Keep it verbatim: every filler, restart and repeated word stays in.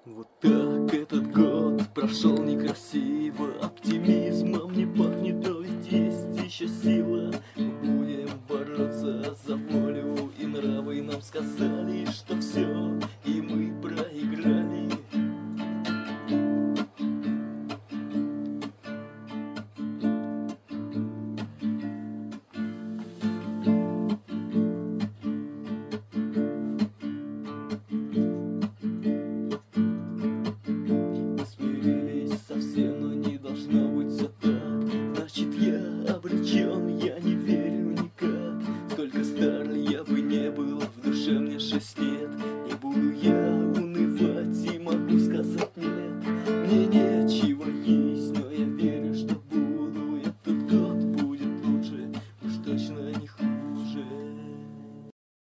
Вот так этот год прошел некрасиво, оптимизмом не пахнет, но ведь есть еще сила. Мы будем бороться за волю и нравы, нам сказали, что все, и мы проиграли. Совсем, но не должно быть все так. Значит, я обречен, я не верю никак. Сколько стар я бы не был, в душе мне шесть.